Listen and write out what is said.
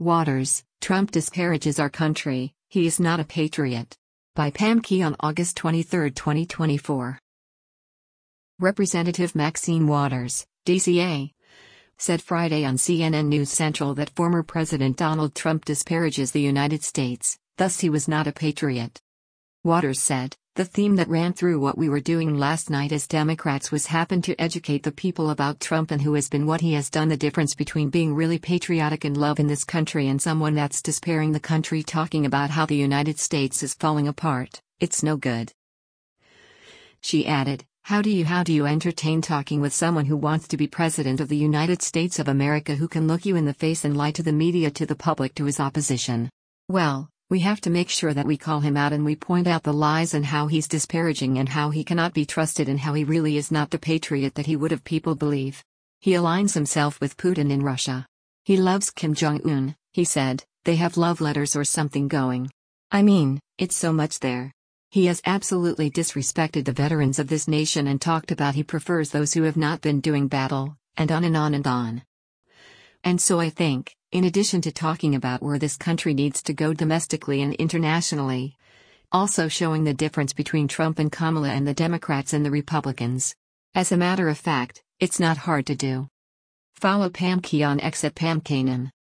Waters, Trump disparages our country, he is not a patriot. By Pam Key on August 23, 2024. Representative Maxine Waters, DCA, said Friday on CNN News Central that former President Donald Trump disparages the United States, thus he was not a patriot. Waters said, "The theme that ran through what we were doing last night as Democrats was happen to educate the people about Trump and who has been what he has done, the difference between being really patriotic and love in this country and someone that's despairing the country talking about how the United States is falling apart, it's no good." She added, How do you entertain talking with someone who wants to be President of the United States of America, who can look you in the face and lie to the media, to the public, to his opposition? Well, we have to make sure that we call him out and we point out the lies and how he's disparaging and how he cannot be trusted and how he really is not the patriot that he would have people believe. He aligns himself with Putin in Russia. He loves Kim Jong-un, he said, they have love letters or something going. I mean, it's so much there. He has absolutely disrespected the veterans of this nation and talked about he prefers those who have not been doing battle, and on and on and on. And so I think, in addition to talking about where this country needs to go domestically and internationally, also showing the difference between Trump and Kamala and the Democrats and the Republicans. As a matter of fact, it's not hard to do. Follow Pam Key on X at Pam Kanan.